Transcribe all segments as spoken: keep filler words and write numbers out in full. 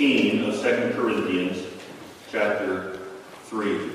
eighteen of Second Corinthians chapter three.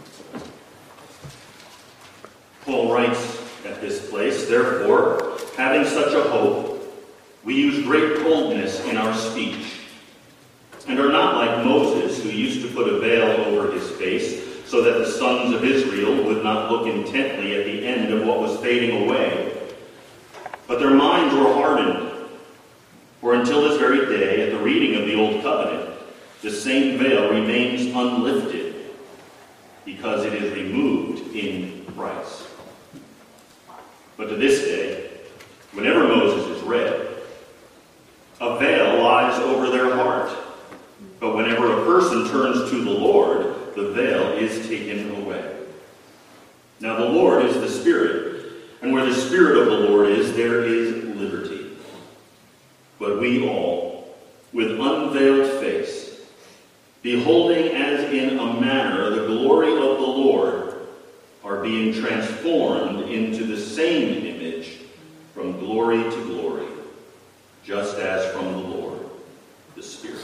Paul writes at this place, "Therefore, having such a hope, we use great boldness in our speech, and are not like Moses, who used to put a veil over his face, so that the sons of Israel would not look intently at the end of what was fading away. But their minds were hardened. For until this very day, at the reading of the Old Covenant, the same veil remains unlifted, because it is removed in Christ. But to this day, whenever Moses is read, a veil lies over their heart. But whenever a person turns to the Lord, the veil is taken away. Now the Lord is the Spirit, and where the Spirit of the Lord is, there is liberty. But we all, with unveiled face, beholding as in a manner the glory of the Lord, are being transformed into the same image from glory to glory, just as from the Lord, the Spirit."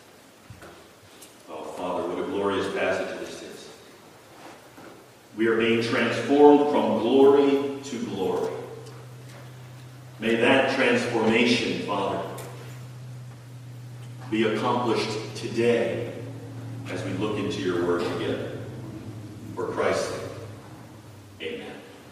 Oh, Father, what a glorious passage this is. We are being transformed from glory to glory. May that transformation, Father, be accomplished today as we look into your word together. For Christ's sake, amen.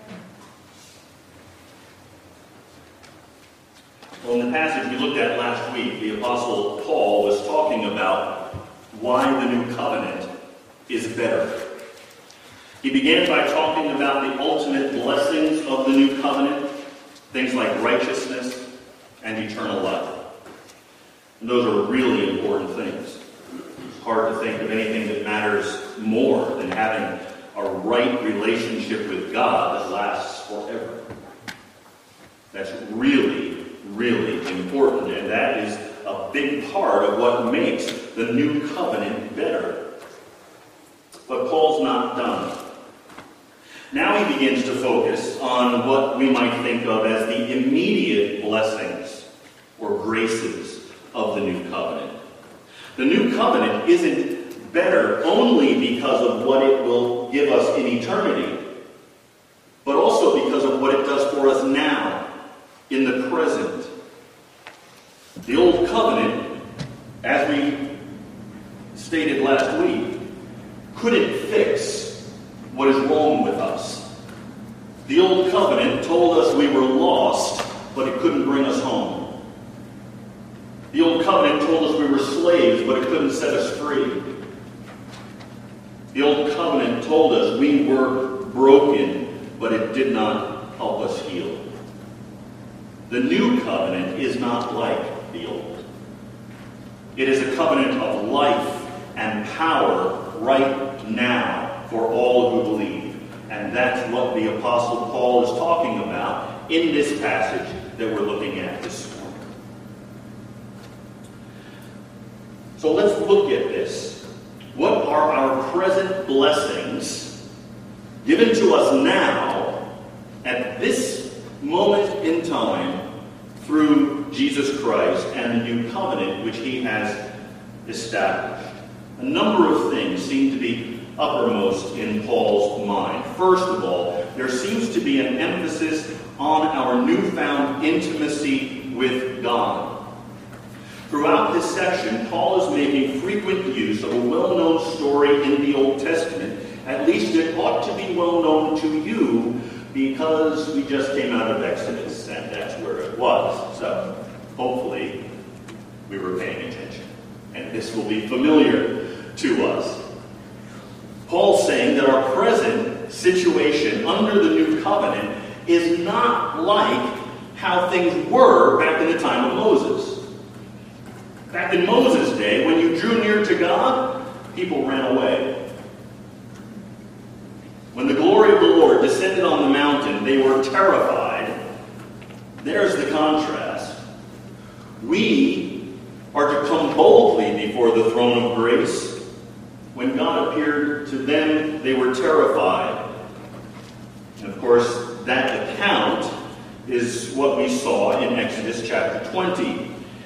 Well, in the passage we looked at last week, the Apostle Paul was talking about why the new covenant is better. He began by talking about the ultimate blessings of the new covenant, things like righteousness and eternal life. And those are really important things. It's hard to think of anything that matters more than having a right relationship with God that lasts forever. That's really, really important, and that is a big part of what makes the new covenant better. But Paul's not done. Now he begins to focus on what we might think of as the immediate blessings or graces of the new covenant. The new covenant isn't better only because of what it will give us in eternity, but also because of what it does for us now, in the present. The old covenant, as we stated last week, couldn't fix what is wrong with us. The old covenant told us we were lost, but it couldn't bring us home. The old covenant told us we were slaves, but it couldn't set us free. The old covenant told us we were broken, but it did not help us heal. The new covenant is not like the old. It is a covenant of life and power right now for all who believe. And that's what the Apostle Paul is talking about in this passage that we're looking at this morning. So let's look at this. What are our present blessings given to us now at this moment in time through Jesus Christ and the new covenant which he has established? A number of things seem to be uppermost in Paul's mind. First of all, there seems to be an emphasis on our newfound intimacy with God. Throughout this section, Paul is making frequent use of a well-known story in the Old Testament. At least it ought to be well known to you because we just came out of Exodus and that's where it was. So hopefully we were paying attention and this will be familiar to us. Paul's saying that our present situation under the new covenant is not like how things were back in the time of Moses. Back in Moses' day, when you drew near to God, people ran away. When the glory of the Lord descended on the mountain, they were terrified. There's the contrast. We are to come boldly before the throne of grace. When God appeared to them, they were terrified. And of course, that account is what we saw in Exodus chapter twenty.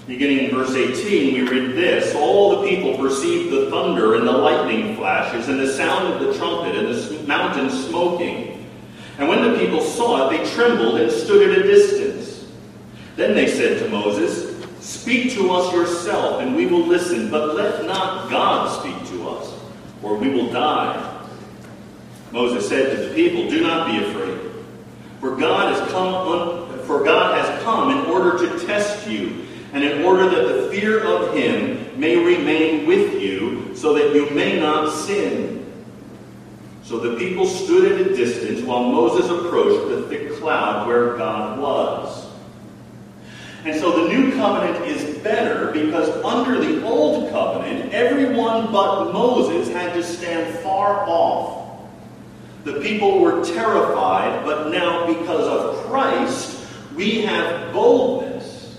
Beginning in verse eighteen, we read this: "All the people perceived the thunder and the lightning flashes and the sound of the trumpet and the mountain smoking. And when the people saw it, they trembled and stood at a distance. Then they said to Moses, 'Speak to us yourself, and we will listen, but let not God speak to us, or we will die.' Moses said to the people, 'Do not be afraid, for God has come un- for God has come in order to test you, and in order that the fear of him may remain with you, so that you may not sin.' So the people stood at a distance while Moses approached the thick cloud where God was." And so the new covenant is better because under the old covenant, everyone but Moses had to stand far off. The people were terrified, but now because of Christ, we have boldness.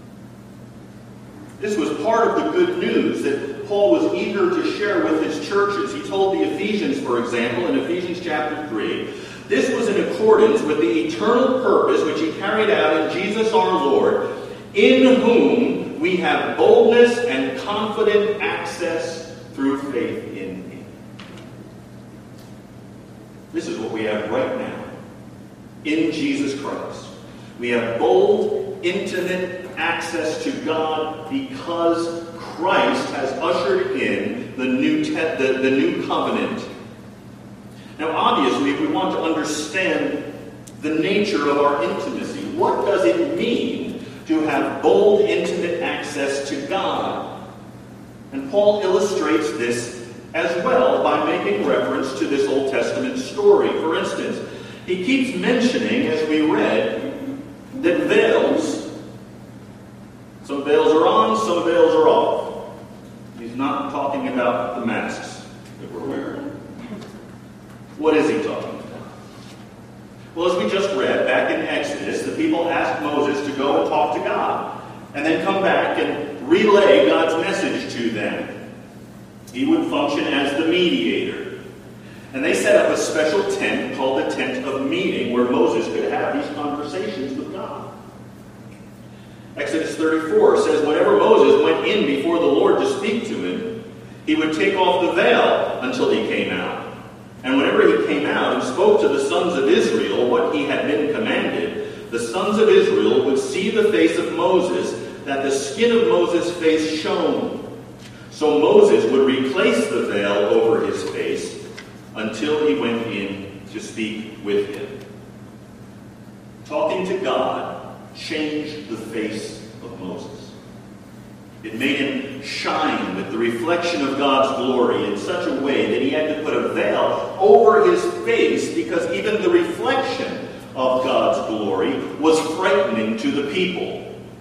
This was part of the good news that Paul was eager to share with his churches. He told the Ephesians, for example, in Ephesians chapter three, this was in accordance with the eternal purpose which he carried out in Jesus our Lord, in whom we have boldness and confident access through faith in him. This is what we have right now in Jesus Christ. We have bold, intimate access to God because Christ has ushered in the new, te- the, the new covenant. Now, obviously, if we want to understand the nature of our intimacy, what does it mean to have bold, intimate access to God? And Paul illustrates this as well by making reference to this Old Testament story. For instance, he keeps mentioning, as we read, that veils, some veils are on, some veils are off. He's not talking about the masks that we're wearing. What is he talking about? Well, as we just read back in Exodus, the people asked Moses to go and talk to God, and then come back and relay God's message to them. He would function as the mediator. And they set up a special tent called the Tent of Meeting, where Moses could have these conversations with God. Exodus thirty-four says, whenever Moses went in before the Lord to speak to him, he would take off the veil until he came out. And whenever he came out and spoke to the sons of Israel what he had been commanded, the sons of Israel would see the face of Moses, that the skin of Moses' face shone. So Moses would replace the veil over his face until he went in to speak with him. Talking to God changed the face of Moses. It made him shine with the reflection of God's glory in such a way that he had to put a veil over his face because even the reflection of God's glory was frightening to the people.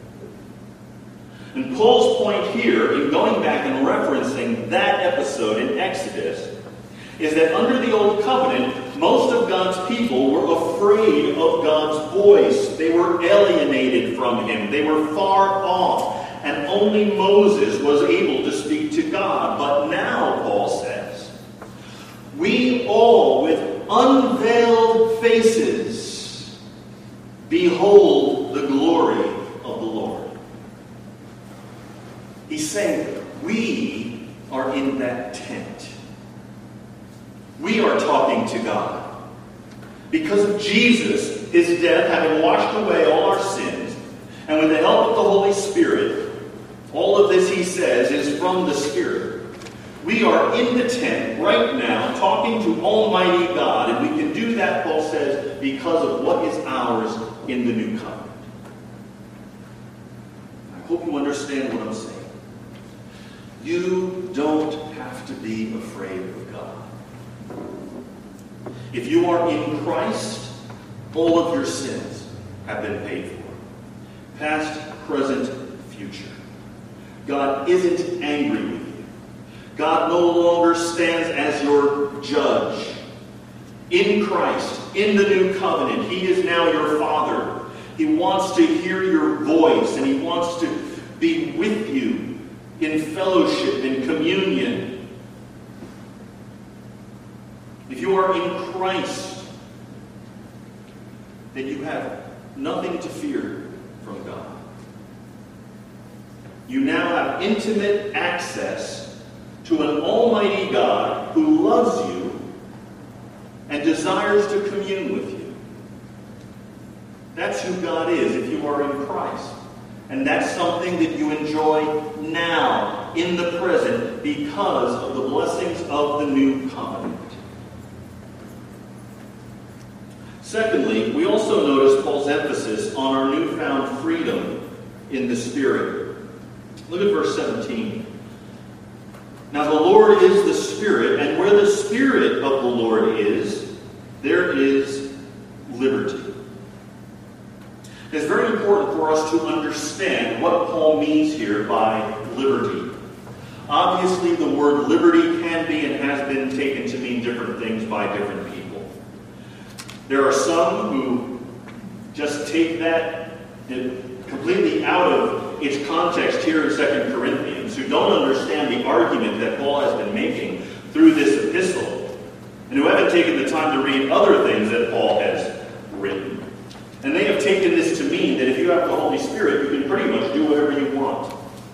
And Paul's point here, in going back and referencing that episode in Exodus, is that under the Old Covenant, most of God's people were afraid of God's voice. They were alienated from him. They were far off. And only Moses was able to speak to God. But now, Paul says, we all, with unveiled faces, behold the glory of the Lord. He's saying, we are in that tent. We are talking to God. Because of Jesus, his death having washed away all our sins, and with the help of the Holy Spirit, all of this, he says, is from the Spirit. We are in the tent right now talking to Almighty God, and we can do that, Paul says, because of what is ours in the new covenant. I hope you understand what I'm saying. You don't have to be afraid of God. If you are in Christ, all of your sins have been paid for. Past, present, future. God isn't angry with you. God no longer stands as your judge. In Christ, in the new covenant, he is now your Father. He wants to hear your voice, and he wants to be with you in fellowship, in communion. If you are in Christ, then you have nothing to fear from God. You now have intimate access to an almighty God who loves you and desires to commune with you. That's who God is if you are in Christ. And that's something that you enjoy now, in the present, because of the blessings of the new covenant. Secondly, we also notice Paul's emphasis on our newfound freedom in the Spirit. Look at verse seventeen. Now the Lord is the Spirit, and where the Spirit of the Lord is, there is liberty. It's very important for us to understand what Paul means here by liberty. Obviously, the word liberty can be and has been taken to mean different things by different people. There are some who just take that completely out of its context here in Second Corinthians, who don't understand the argument that Paul has been making through this epistle, and who haven't taken the time to read other things that Paul has written. And they have taken this to mean that if you have the Holy Spirit, you can pretty much do whatever you want.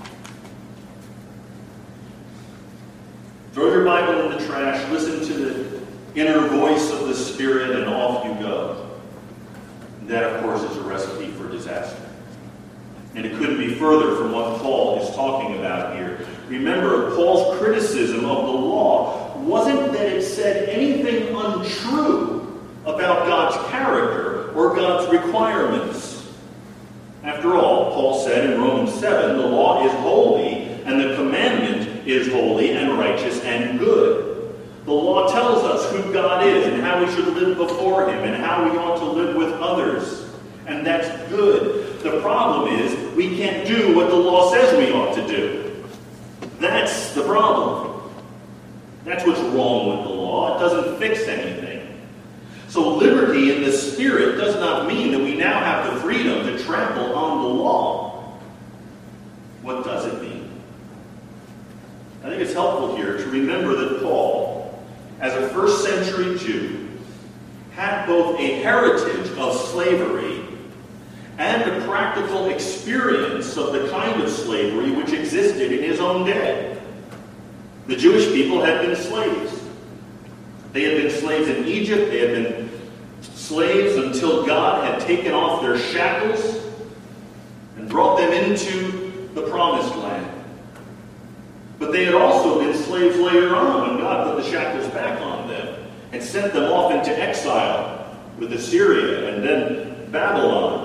Throw your Bible in the trash, listen to the inner voice of the Spirit, and off you go. And that, of course, is a recipe for disaster. And it couldn't be further from what Paul is talking about here. Remember, Paul's criticism of the law wasn't that it said anything untrue about God's character or God's requirements. After all, Paul said in Romans seven, the law is holy, and the commandment is holy and righteous and good. The law tells us who God is and how we should live before Him and how we ought to live with others. And that's good. The problem is we can't do what the law says we ought to do. That's the problem. That's what's wrong with the law. It doesn't fix anything. So liberty in the Spirit does not mean that we now have the freedom to trample on the law. What does it mean? I think it's helpful here to remember that Paul, as a first century Jew, had both a heritage of slavery and a practical experience of the kind of slavery which existed in his own day. The Jewish people had been slaves. They had been slaves in Egypt. They had been slaves until God had taken off their shackles and brought them into the promised land. But they had also been slaves later on when God put the shackles back on them and sent them off into exile with Assyria and then Babylon.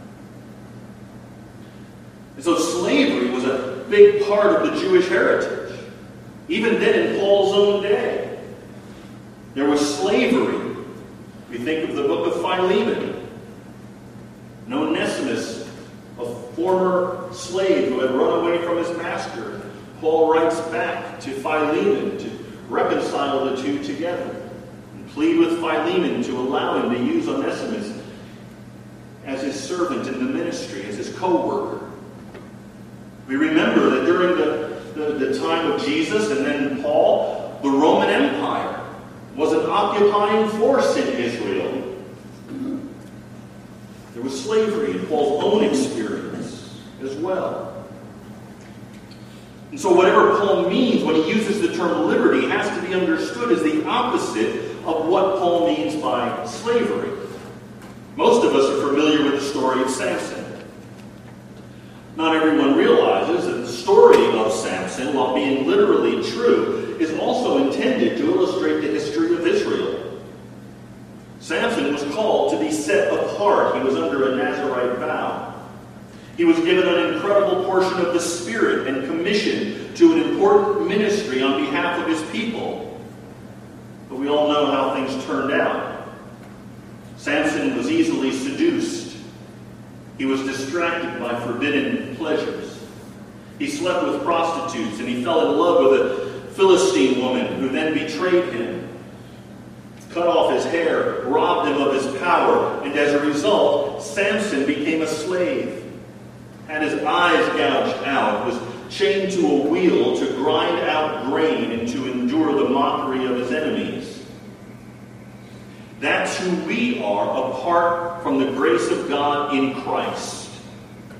And so slavery was a big part of the Jewish heritage, even then in Paul's own day. There was slavery. We think of the book of Philemon. And Onesimus, a former slave who had run away from his master. Paul writes back to Philemon to reconcile the two together and plead with Philemon to allow him to use Onesimus as his servant in the ministry, as his co-worker. We remember that during the, the, the time of Jesus and then Paul, the Roman Empire was an occupying force in Israel. There was slavery in Paul's own experience as well. And so whatever Paul means when he uses the term liberty has to be understood as the opposite of what Paul means by slavery. Most of us are familiar with the story of Samson. Not everyone realizes that the story of Samson, while being literally true, is also intended to illustrate the history of Israel. Samson was called to be set apart. He was under a Nazirite vow. He was given an incredible portion of the Spirit and commissioned to an important ministry on behalf of his people. But we all know how things turned out. Samson was easily seduced. He was distracted by forbidden pleasures. He slept with prostitutes, and he fell in love with a Philistine woman who then betrayed him, cut off his hair, robbed him of his power, and as a result, Samson became a slave, had his eyes gouged out, was chained to a wheel to grind out grain and to endure the mockery of his enemies. That's who we are apart from the grace of God in Christ.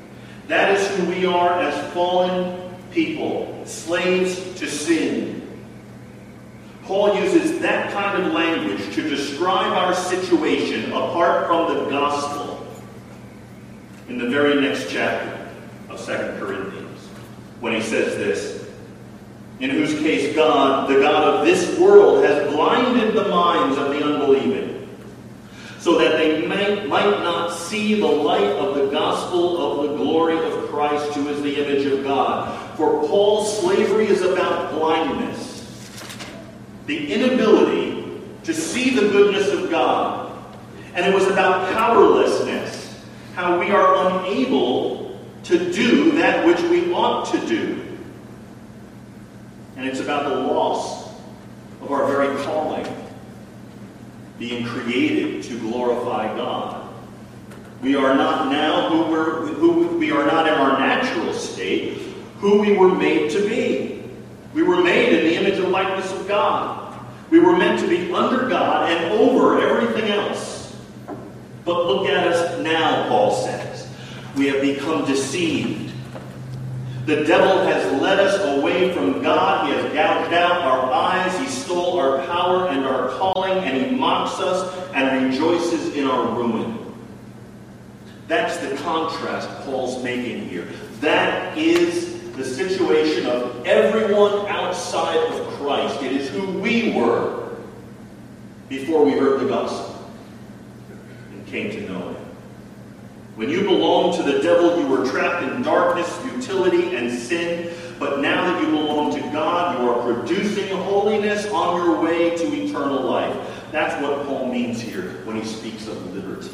That is who we are as fallen people, slaves to sin. Paul uses that kind of language to describe our situation apart from the gospel in the very next chapter of Second Corinthians, when he says this, in whose case God, the God of this world, has blinded the minds of the unbelieving, so that they may, might not see the light of the gospel of the glory of Christ, who is the image of God. For Paul's slavery is about blindness, the inability to see the goodness of God. And it was about powerlessness, how we are unable to do that which we ought to do. And it's about the loss of our very calling, being created to glorify God. We are not now who, we're, who we are not in our natural state, who we were made to be. We were made in the image and likeness of God. We were meant to be under God and over everything else. But look at us now, Paul says. We have become deceived. The devil has led us away from God. He has gouged out our eyes. He stole our power and our calling, and he mocks us and rejoices in our ruin. That's the contrast Paul's making here. That is the situation of everyone outside of Christ. It is who we were before we heard the gospel and came to know him. When you belonged to the devil, you were trapped in darkness, futility, and sin. But now that you belong to God, you are producing holiness on your way to eternal life. That's what Paul means here when he speaks of liberty.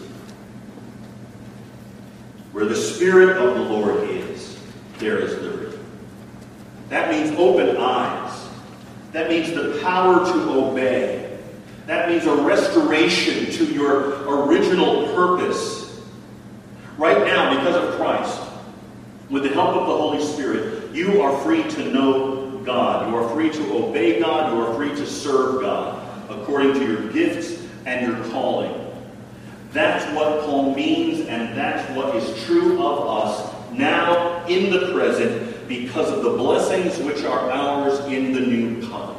Where the Spirit of the Lord is, there is liberty. That means open eyes. That means the power to obey. That means a restoration to your original purpose. Right now, because of Christ, with the help of the Holy Spirit, you are free to know God. You are free to obey God. You are free to serve God according to your gifts and your calling. That's what Paul means, and that's what is true of us now in the present because of the blessings which are ours in the new covenant.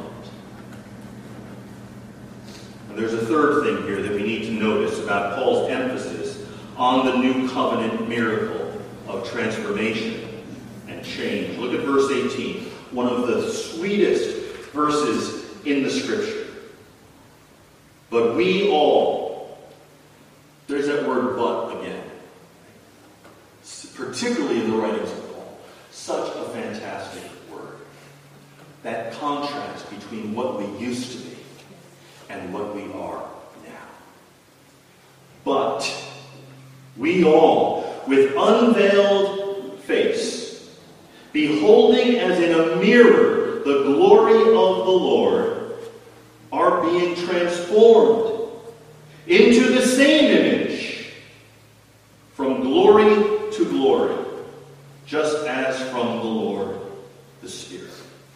And there's a third thing here that we need to notice about Paul's emphasis on the new covenant miracle of transformation and change. Look at verse eighteen, one of the sweetest verses in the Scripture. But we all, there's that word but again, particularly in the writings of Paul. Such a fantastic word. That contrast between what we used to be and what we are now. But we all, with unveiled face, beholding as in a mirror the glory of the Lord, are being transformed into the same image, from glory to glory, just as from the Lord the Spirit.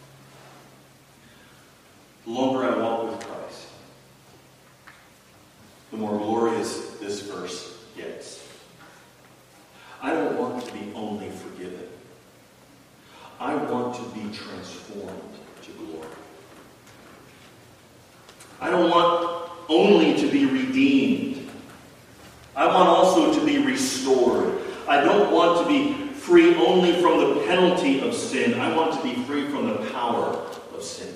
The longer I walk with Christ, the more glorious this verse gets. I don't want to be only forgiven. I want to be transformed to glory. I don't want only to be redeemed. I want also to be restored. I don't want to be free only from the penalty of sin. I want to be free from the power of sin.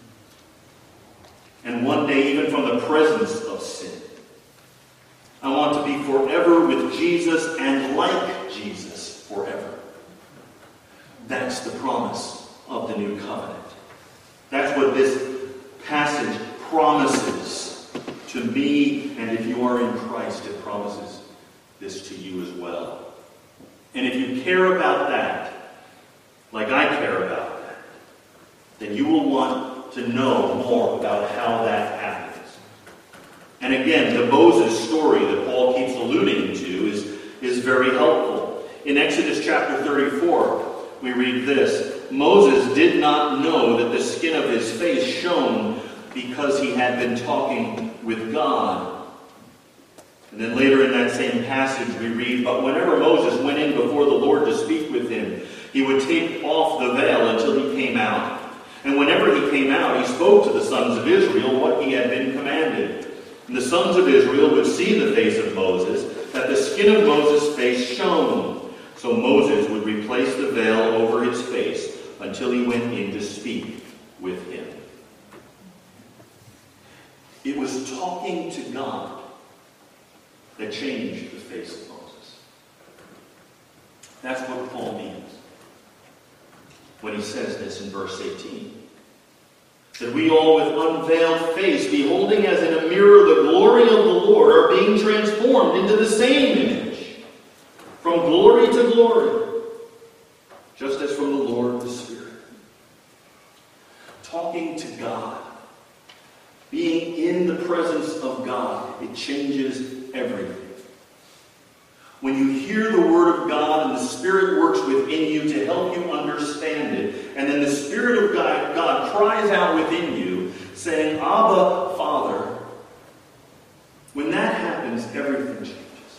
And one day, even from the presence of sin. I want to be forever with Jesus and like Jesus forever. That's the promise of the new covenant. That's what this passage promises to me, and if you are in Christ, it promises this to you as well. And if you care about that, like I care about that, then you will want to know more about how that happens. And again, the Moses story that Paul keeps alluding to is, is very helpful. In Exodus chapter thirty-four, we read this: Moses did not know that the skin of his face shone because he had been talking with God. And then later in that same passage we read, but whenever Moses went in before the Lord to speak with him, he would take off the veil until he came out. And whenever he came out, he spoke to the sons of Israel what he had been commanded. And the sons of Israel would see the face of Moses, that the skin of Moses' face shone. So Moses would replace the veil over his face until he went in to speak with him. It was talking to God that changed the face of Moses. That's what Paul means when he says this in verse eighteen. That we all with unveiled face, beholding as in a mirror the glory of the Lord, are being transformed into the same image, from glory to glory, just as from the Lord the Spirit. Talking to God, being in the presence of God, it changes everything. When you hear the Word of God and the Spirit works within you to help you understand it, and then the Spirit of God, God cries out within you, saying, Abba, Father, when that happens, everything changes.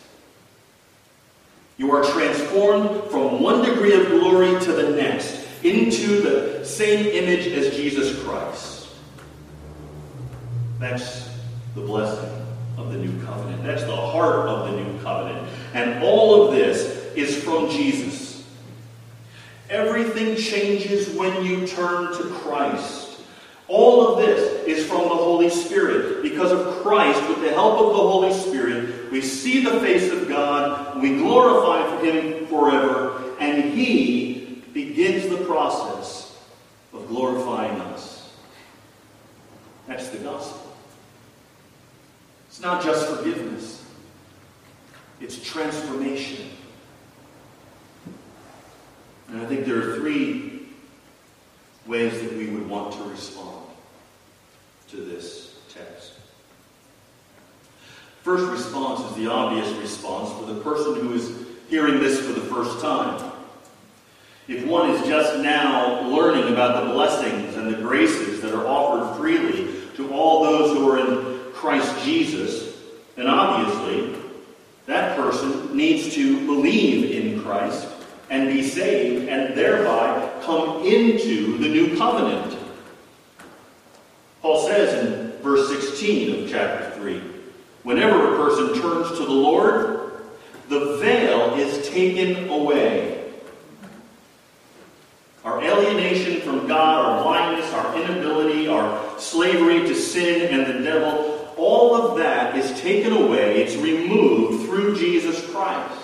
You are transformed from one degree of glory to the next, into the same image as Jesus Christ. That's the blessing of the new covenant. That's the heart of the new covenant. And all of this is from Jesus. Everything changes when you turn to Christ. All of this is from the Holy Spirit. Because of Christ, with the help of the Holy Spirit, we see the face of God, we glorify Him forever, and He begins the process of glorifying us. That's the gospel. It's not just forgiveness. It's transformation. And I think there are three ways that we would want to respond to this text. First response is the obvious response for the person who is hearing this for the first time. If one is just now learning about the blessings and the graces that are offered freely to all those who are in Christ Jesus, then obviously that person needs to believe in Christ and be saved and thereby come into the new covenant. Paul says in verse sixteen of chapter three, whenever a person turns to the Lord, the veil is taken away. Our alienation from God, our blindness, our inability, our slavery to sin and the devil, all of that is taken away. It's removed through Jesus Christ.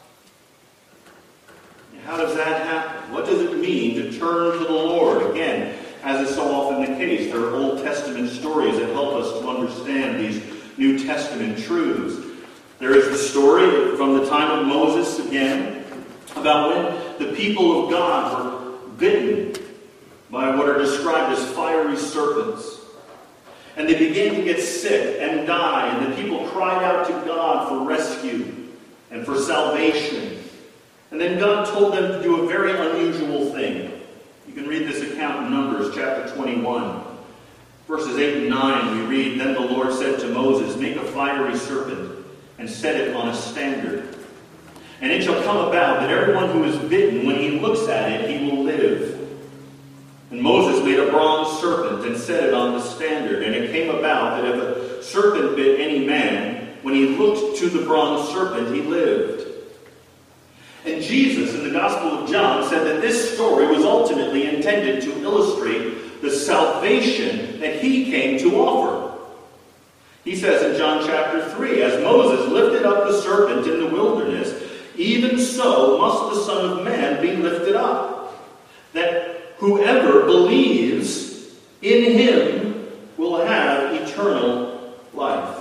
How does that happen? What does it mean to turn to the Lord? Again, as is so often the case, there are Old Testament stories that help us to understand these New Testament truths. There is the story from the time of Moses again about when the people of God were bitten by what are described as fiery serpents. And they began to get sick and die, and the people cried out to God for rescue and for salvation. And then God told them to do a very unusual thing. You can read this account in Numbers chapter twenty-one. Verses eight and nine, we read, Then the Lord said to Moses, Make a fiery serpent and set it on a standard. And it shall come about that everyone who is bitten, when he looks at it, he will live. And Moses made a bronze serpent and set it on the standard. And it came about that if a serpent bit any man, when he looked to the bronze serpent, he lived. And Jesus, in the Gospel of John, said that this story was ultimately intended to illustrate the salvation that he came to offer. He says in John chapter three, As Moses lifted up the serpent in the wilderness, even so must the Son of Man be lifted up, that whoever believes in him will have eternal life.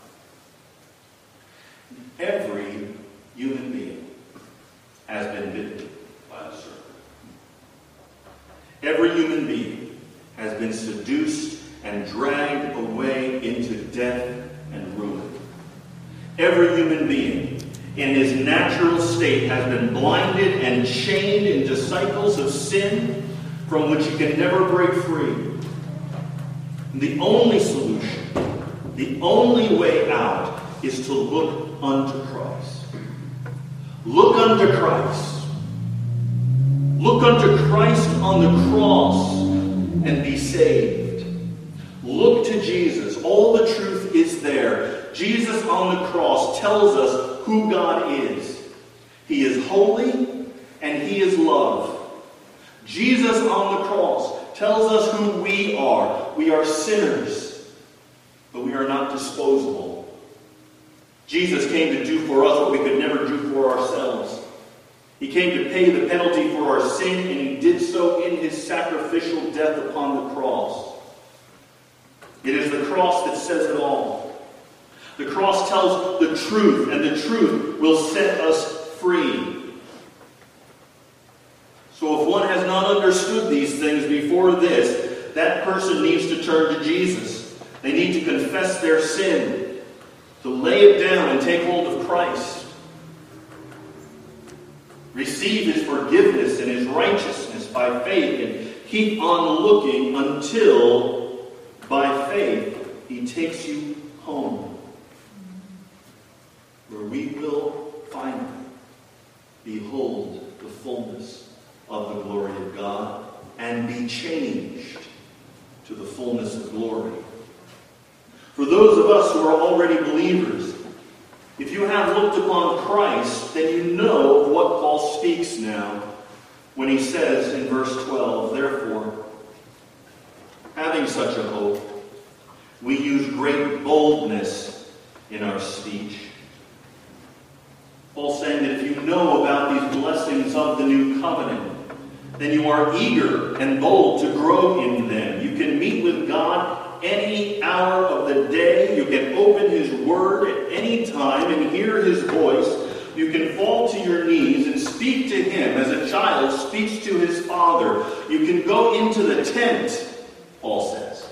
Every human being has been bitten by a serpent. Every human being has been seduced and dragged away into death and ruin. Every human being in his natural state has been blinded and chained into cycles of sin from which he can never break free. And the only solution, the only way out, is to look unto Christ. Look unto Christ. Look unto Christ on the cross and be saved. Look to Jesus. All the truth is there. Jesus on the cross tells us who God is. He is holy and he is love. Jesus on the cross tells us who we are. We are sinners, but we are not disposable. Jesus came to do for us what we could never do for ourselves. He came to pay the penalty for our sin, and he did so in his sacrificial death upon the cross. It is the cross that says it all. The cross tells the truth, and the truth will set us free. So if one has not understood these things before this, that person needs to turn to Jesus. They need to confess their sin, to lay it down and take hold of Christ. Receive his forgiveness and his righteousness by faith and keep on looking until, by faith, he takes you home, where we will finally behold the fullness of the glory of God and be changed to the fullness of glory. For those of us who are already believers, if you have looked upon Christ, then you know what Paul speaks now when he says in verse twelve, therefore, having such a hope, we use great boldness in our speech. Paul's saying that if you know about these blessings of the new covenant, then you are eager and bold to grow in them. You can meet with God any hour of the day. You can open his word at any time and hear his voice. You can fall to your knees and speak to him as a child speaks to his father. You can go into the tent, Paul says.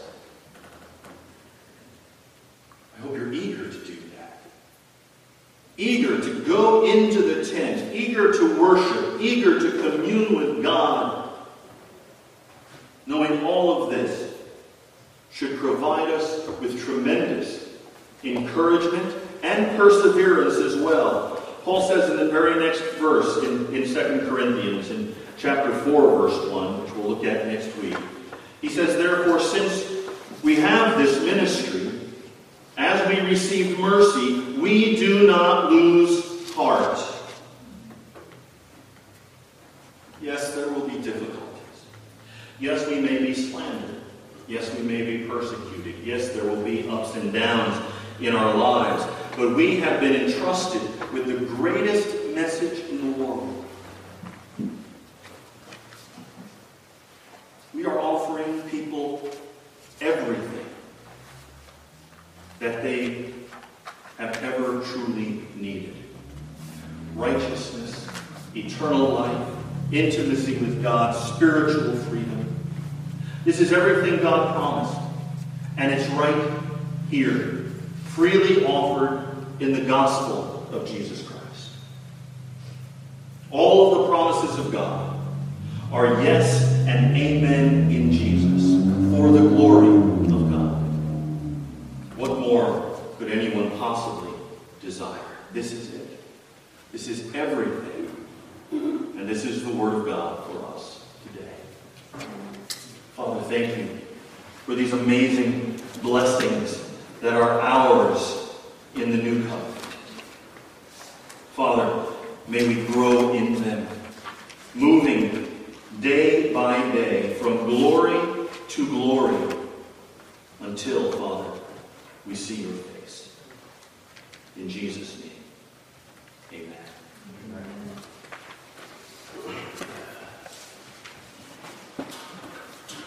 I hope you're eager to do that. Eager to go into the tent. Eager to worship. Eager to commune with God. Knowing all of this should provide us with tremendous encouragement and perseverance as well. Paul says in the very next verse in, in Second Corinthians, in chapter four, verse one, which we'll look at next week, he says, therefore, since we have this ministry, as we received mercy, we do not lose heart. Yes, there will be difficulties. Yes, we may be slandered. Yes, we may be persecuted. Yes, there will be ups and downs in our lives. But we have been entrusted with the greatest message in the world. We are offering people everything that they have ever truly needed. Righteousness, eternal life, intimacy with God, spiritual freedom. This is everything God promised, and it's right here, freely offered in the gospel of Jesus Christ. All of the promises of God are yes and amen in Jesus for the glory of God. What more could anyone possibly desire? This is it. This is everything, and this is the Word of God for us today. Father, thank you for these amazing blessings that are ours in the new covenant. Father, may we grow in them, moving day by day from glory to glory until, Father, we see your face.